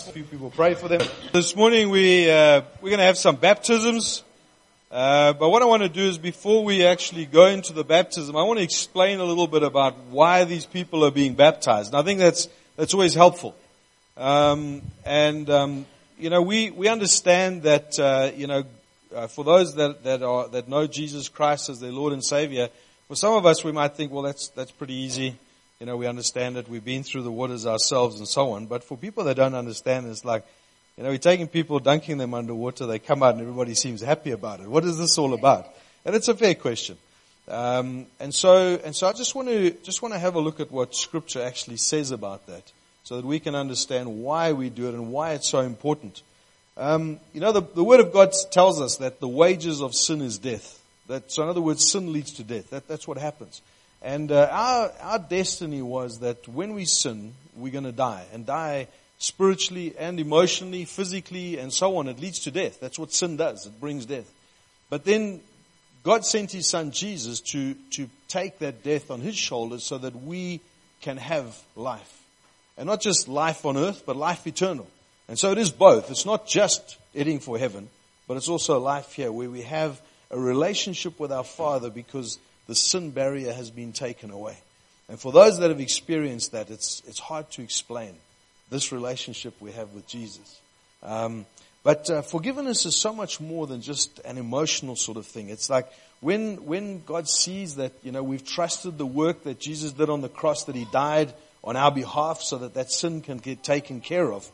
A few people pray for them. This morning we're going to have some baptisms. But what I want to do is before we actually go into the baptism, I want to explain a little bit about why these people are being baptized. And I think that's always helpful. We understand that, for those that know Jesus Christ as their Lord and Savior, for some of us we might think, well, that's pretty easy. We understand it. We've been through the waters ourselves and so on. But for people that don't understand, it's like, we're taking people, dunking them underwater. They come out and everybody seems happy about it. What is this all about? And it's a fair question. And so I just want to have a look at what Scripture actually says about that, so that we can understand why we do it and why it's so important. The Word of God tells us that the wages of sin is death. So in other words, sin leads to death. That's what happens. And our destiny was that when we sin, we're going to die. And die spiritually and emotionally, physically, and so on. It leads to death. That's what sin does. It brings death. But then God sent His Son Jesus to take that death on His shoulders so that we can have life. And not just life on earth, but life eternal. And so it is both. It's not just heading for heaven, but it's also life here where we have a relationship with our Father because the sin barrier has been taken away. And for those that have experienced that, it's hard to explain this relationship we have with Jesus. But forgiveness is so much more than just an emotional sort of thing. It's like when God sees that, we've trusted the work that Jesus did on the cross, that He died on our behalf so that sin can get taken care of.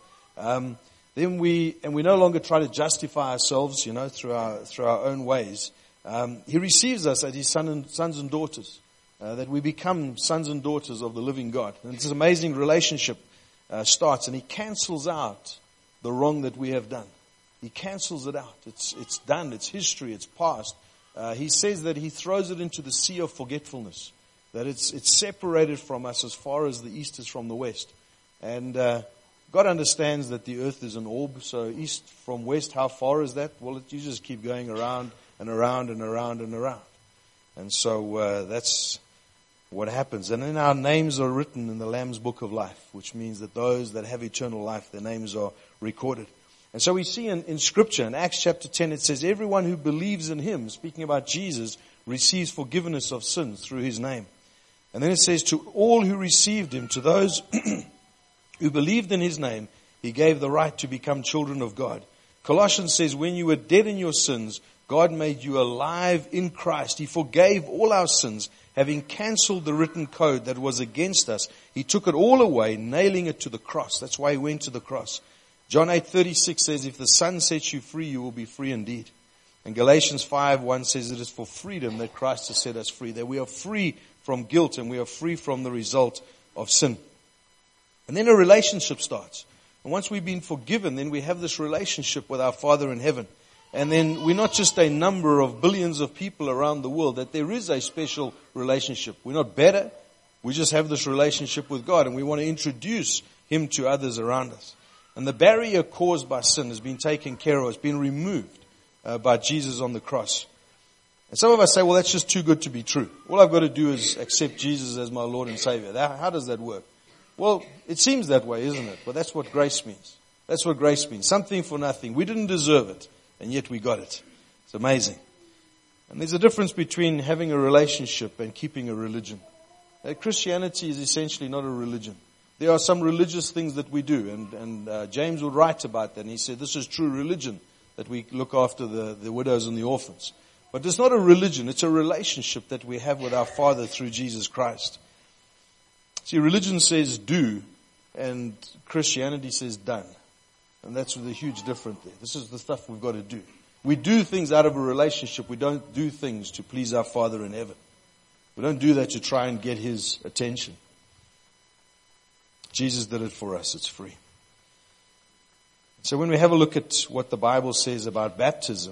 Then we no longer try to justify ourselves, through our own ways. He receives us as His sons and daughters, that we become sons and daughters of the living God. And this amazing relationship starts, and He cancels out the wrong that we have done. He cancels it out. It's done. It's history. It's past. He says that He throws it into the sea of forgetfulness, that it's separated from us as far as the east is from the west. And God understands that the earth is an orb, so east from west, how far is that? Well, you just keep going around and around and around and around. And so that's what happens. And then our names are written in the Lamb's Book of Life, which means that those that have eternal life, their names are recorded. And so we see in Scripture, in Acts chapter 10, it says, everyone who believes in Him, speaking about Jesus, receives forgiveness of sins through His name. And then it says, to all who received Him, to those who believed in His name, He gave the right to become children of God. Colossians says, when you were dead in your sins, God made you alive in Christ. He forgave all our sins, having cancelled the written code that was against us. He took it all away, nailing it to the cross. That's why He went to the cross. John 8:36 says, if the Son sets you free, you will be free indeed. And Galatians 5:1 says, it is for freedom that Christ has set us free, that we are free from guilt and we are free from the result of sin. And then a relationship starts. And once we've been forgiven, then we have this relationship with our Father in heaven. And then we're not just a number of billions of people around the world, that there is a special relationship. We're not better. We just have this relationship with God, and we want to introduce Him to others around us. And the barrier caused by sin has been taken care of. It's been removed by Jesus on the cross. And some of us say, well, that's just too good to be true. All I've got to do is accept Jesus as my Lord and Savior. How does that work? Well, it seems that way, isn't it? But that's what grace means. That's what grace means. Something for nothing. We didn't deserve it, and yet we got it. It's amazing. And there's a difference between having a relationship and keeping a religion. Christianity is essentially not a religion. There are some religious things that we do, and James would write about that, and he said this is true religion, that we look after the widows and the orphans. But it's not a religion. It's a relationship that we have with our Father through Jesus Christ. See, religion says do, and Christianity says done. And that's the huge difference there. This is the stuff we've got to do. We do things out of a relationship. We don't do things to please our Father in heaven. We don't do that to try and get His attention. Jesus did it for us. It's free. So when we have a look at what the Bible says about baptism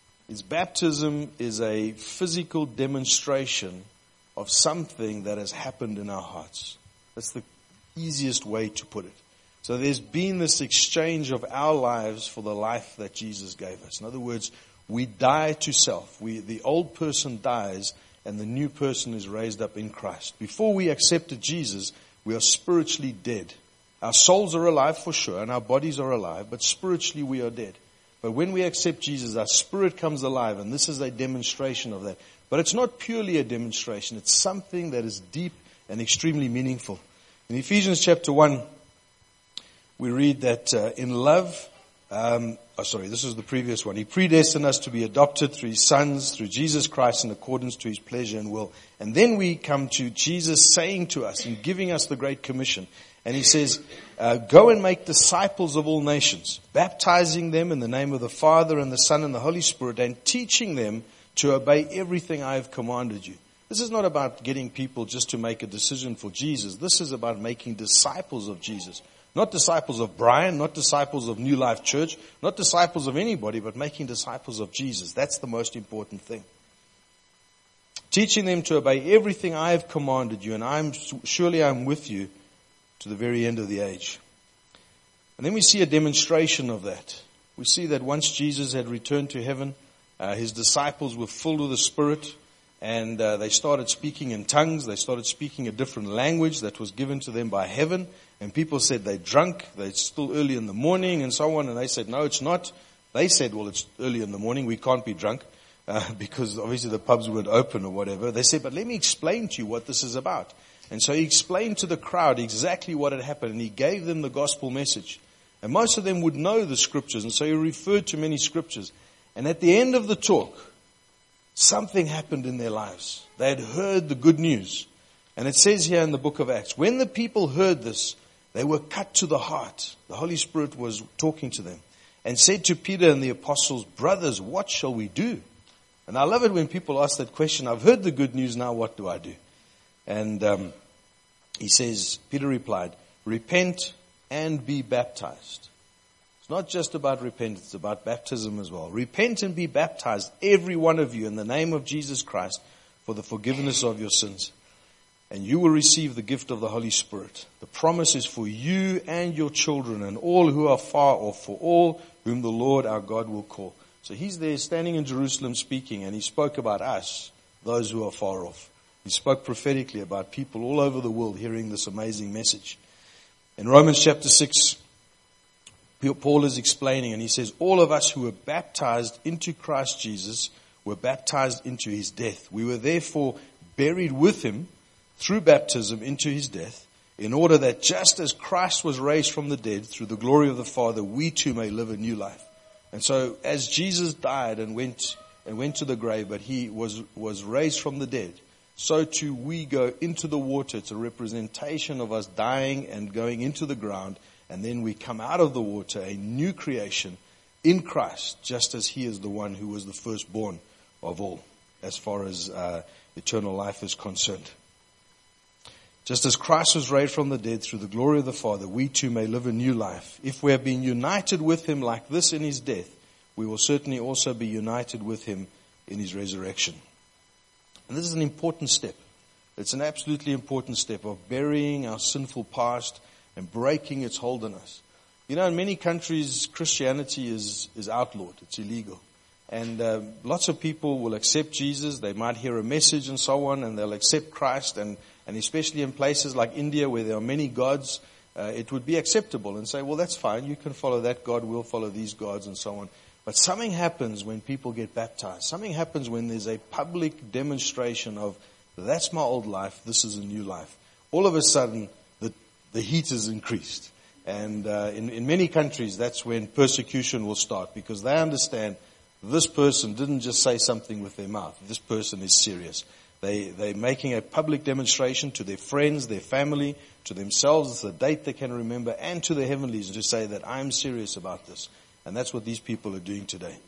is a physical demonstration of something that has happened in our hearts. That's the easiest way to put it. So there's been this exchange of our lives for the life that Jesus gave us. In other words, we die to self. The old person dies and the new person is raised up in Christ. Before we accepted Jesus, we are spiritually dead. Our souls are alive for sure, and our bodies are alive, but spiritually we are dead. But when we accept Jesus, our spirit comes alive, and this is a demonstration of that. But it's not purely a demonstration. It's something that is deep and extremely meaningful. In Ephesians chapter 1, we read that in love, this is the previous one. He predestined us to be adopted through His sons, through Jesus Christ, in accordance to His pleasure and will. And then we come to Jesus saying to us and giving us the Great Commission. And He says, go and make disciples of all nations, baptizing them in the name of the Father and the Son and the Holy Spirit, and teaching them to obey everything I have commanded you. This is not about getting people just to make a decision for Jesus. This is about making disciples of Jesus. Not disciples of Brian, not disciples of New Life Church, not disciples of anybody, but making disciples of Jesus. That's the most important thing. Teaching them to obey everything I have commanded you, and surely I'm with you to the very end of the age. And then we see a demonstration of that. We see that once Jesus had returned to heaven, His disciples were filled with the Spirit, and they started speaking in tongues. They started speaking a different language that was given to them by heaven. And people said they're drunk, they're still early in the morning and so on. And they said, no, it's not. They said, well, it's early in the morning, we can't be drunk, because obviously the pubs weren't open or whatever. They said, but let me explain to you what this is about. And so He explained to the crowd exactly what had happened, and He gave them the gospel message. And most of them would know the scriptures, and so He referred to many scriptures. And at the end of the talk, something happened in their lives. They had heard the good news. And it says here in the book of Acts, when the people heard this, they were cut to the heart. The Holy Spirit was talking to them and said to Peter and the apostles, brothers, what shall we do? And I love it when people ask that question. I've heard the good news, now what do I do? And he says, Peter replied, repent and be baptized. It's not just about repentance, it's about baptism as well. Repent and be baptized, every one of you, in the name of Jesus Christ, for the forgiveness of your sins. And you will receive the gift of the Holy Spirit. The promise is for you and your children and all who are far off, for all whom the Lord our God will call. So He's there standing in Jerusalem speaking, and He spoke about us, those who are far off. He spoke prophetically about people all over the world hearing this amazing message. In Romans chapter 6, Paul is explaining, and he says, all of us who were baptized into Christ Jesus were baptized into His death. We were therefore buried with Him through baptism into His death, in order that just as Christ was raised from the dead through the glory of the Father, we too may live a new life. And so as Jesus died and went to the grave, but He was raised from the dead, so too we go into the water. It's a representation of us dying and going into the ground, and then we come out of the water, a new creation in Christ, just as He is the one who was the firstborn of all, as far as eternal life is concerned. Just as Christ was raised from the dead through the glory of the Father, we too may live a new life. If we have been united with Him like this in His death, we will certainly also be united with Him in His resurrection. And this is an important step. It's an absolutely important step of burying our sinful past and breaking its hold on us. You know, in many countries, Christianity is outlawed. It's illegal. And lots of people will accept Jesus. They might hear a message and so on, and they'll accept Christ. And especially in places like India where there are many gods, it would be acceptable and say, well, that's fine. You can follow that God. We'll follow these gods and so on. But something happens when people get baptized. Something happens when there's a public demonstration of, that's my old life. This is a new life. All of a sudden, the heat is increased. And in many countries, that's when persecution will start, because they understand this person didn't just say something with their mouth. This person is serious. They're making a public demonstration to their friends, their family, to themselves. It's a date they can remember, and to the heavenlies, to say that I'm serious about this. And that's what these people are doing today.